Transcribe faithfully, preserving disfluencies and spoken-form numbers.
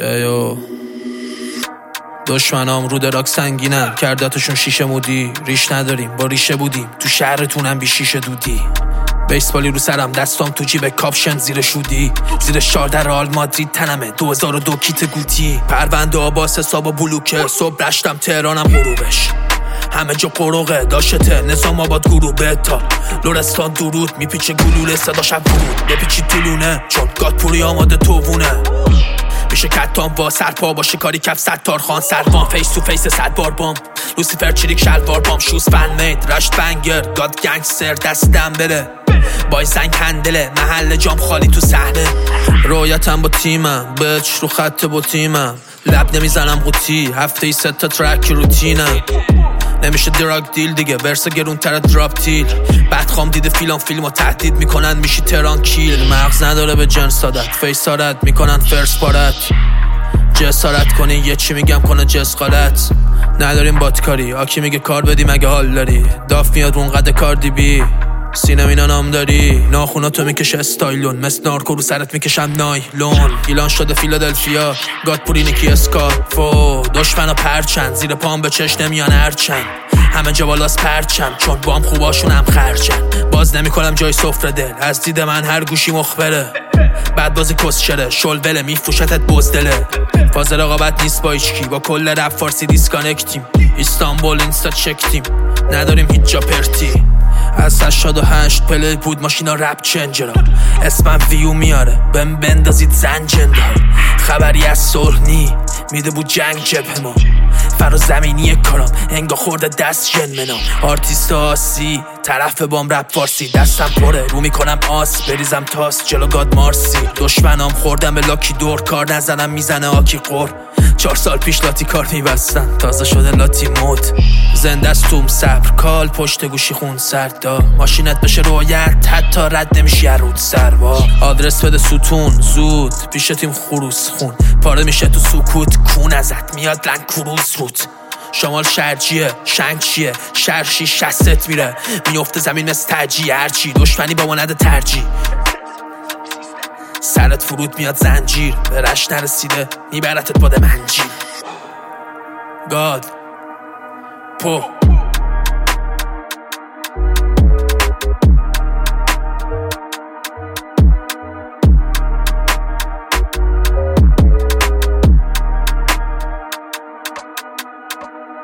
یو دشمنام رو دراک سنگینن، کردتشون شیشه مودی. ریش نداریم با ریشه بودیم، تو شهرتونم بی شیشه دودی. بیسبالی رو سرم، دستام تو جیب کاپشن زیر شودی. زیر شاردر آل مادرید تنمه، دو هزار و دو کیت گوتی. پرونده آباس حساب بلوکه، صبح رشتم تهرانم غروبش. همه جا قروقه داشته نظام آباد گروه بتا. لورستان درود میپیچه گلوله، صدا شب ورود بپیچی تلونه، چون گاد پوری آماده توونه. میشه کتان با سرپا باشه کاری کف ستار خان سروان. فیس تو فیس صد بار بام لوسیفر چریک شلوار بام. شوز فن مید رشت بنگر گاد گنگستر دستم بره. بای سنگ هندله محل جام خالی تو صحنه. رویتم با تیمم بچ رو خط با تیمم. لب نمیزنم قوطی هفته ای ست تا ترک روتینم. نمیشه دراگ دیل دیگه ورس گرون تر دراپ تیل. بدخوام دیده فیلم فیلمو تهدید میکنن میشی تران کیل. مغز نداره به جنس عادت فیسارت میکنن فرس بارت. جسارت کنی یه چی میگم کنه جس غلط. نداریم باتکاری آکی میگه کار بدی مگه حال داری. داف میاد اون قد کاردی بی سینم اینا نام داری. ناخوناتو میکشه استایلون مثل نارکو رو سرت میکشم نایلون. گیلان شده فیلادلفیا گاد پوری نیکی اسکارفو. دشمنا پرچن زیر پام به چش نمیان هرچن. همه جا بالاست پرچم چون بام خوباشون هم خرچن. باز نمیکنم جای سفره دل از دید من هر گوشی مخبره. بعد بازی کسچره شلوله میفروشتت بزدله. فاز رقابت نیست با ایچکی با کل رپ فارسی دیسکانکتیم. استانبول اینستا چکتیم نداریم هیچ جا پرتی. از هشتاد و هشت پلی بود ماشینا رپ چنجرا. اسمم ویو میاره بهم بندازید زنجندار. خبری از صلح نی میده بود جنگ جبه ما. فرا زمینی کارم انگا خورده دست جنمنا. آرتیست آسی طرف بام رپ فارسی. دستم پره رو میکنم آس بریزم تاس جلو گاد مارسی. دشمنام خوردم به لاکی دور کار نزنم میزنه آکی قور. چهار سال پیش لاتی کار میبستن تازه شده لاتی مود. زنده است توم صبر کال پشت گوشی خون سردا. ماشینت بشه رویت حتی رد نمیشی رود سروا. آدرس بده ستون زود پیش تیم خروس خون. پاره میشه تو سکوت کون ازت میاد لنگ کروز رود. شمال شرجیه شنگ چیه شرشی شست میره میفته زمین مثل ترجی. هرچی دشمنی با ما نده ترجی. سرت فرود میاد زنجیر به رش نرسیده میبرتت باده منجیر. گاد پو